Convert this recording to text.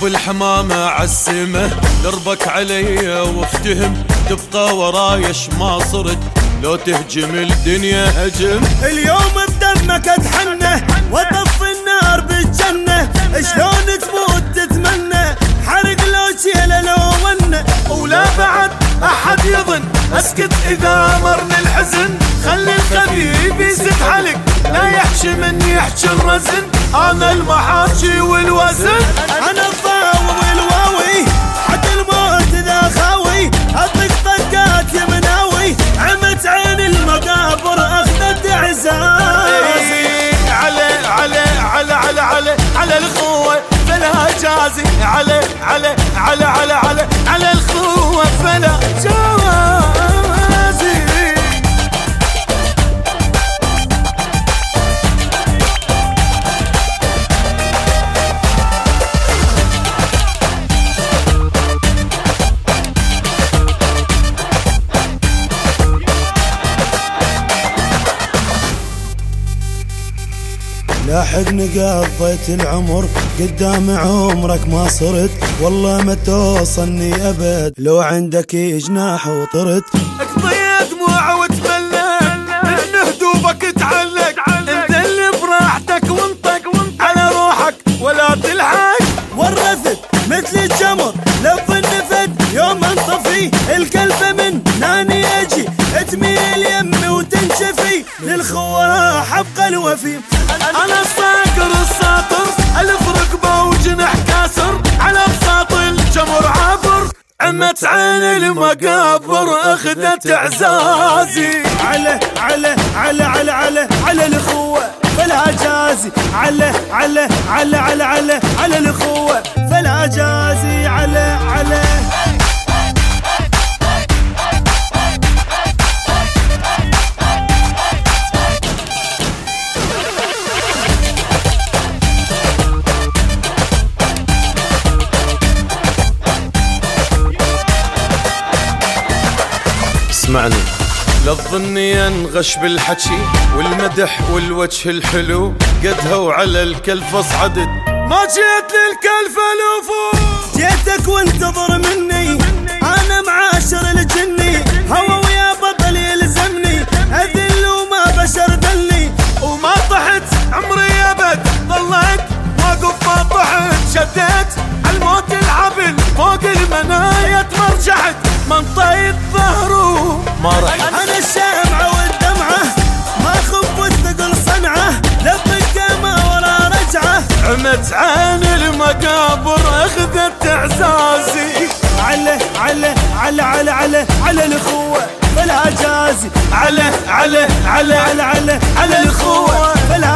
ابو الحمامة عالسمة دربك علي وافتهم تبقى ورايش ما صرت لو تهجم الدنيا هجم. اليوم بدمك اتحنى وطف النار بالجنة شلون تموت تتمنى حرق لو شيله لو ونه ولا بعد احد يظن اسكت اذا مرني الحزن خلي الخبيب يزد حلق لا يحشي من يحشي الرزن انا المحاشي والوزن انا الضاوي والواوي حد الموت ذا خاوي اطق طقات يا مناوي عمت عين المقابر اخذت اعزازي على الاخوة فلا جازي على الاخوة فلا جازي. لاحقني قضيت العمر قدام عمرك ما صرت والله ما توصلني ابد لو عندك جناح وطرت اقضي دموع وتملى ان هدوبك تعلق انذل براحتك وانطق على روحك ولا تلحق ورثت مثل الجمر لف النفد يوم انطفي الكلفة من ناني اجي تميل يمي وتنشفي للخوة حبق الوفي. انا الصاقر الساطر الف ركبه وجنح كاسر على بساط الجمر عابر عمت عين المقابر اخذت اعزازي على الاخوة فلا جازي على الاخوة فلا جازي على اسمعني لا تظني انغش بالحكي والمدح والوجه الحلو قدها وعلى الكلفة صعدت ما جيت للكلفة لفوق جيتك وانتظر مني انا معاشر الجني هوا ويا بطل يلزمني اذل وما بشر ذلني وما طحت عمري ابد ظليت واقف ما طحت شديت الموت العبل فوق المنايا تمرجحت منطيت ظهره ما رح انا الشمعة والدمعة ما خف والثقل صنعة لبك ما ورا رجعة عمت عين المقابر اخذت اعزازي على الاخوة فلا جازي على الاخوة فلا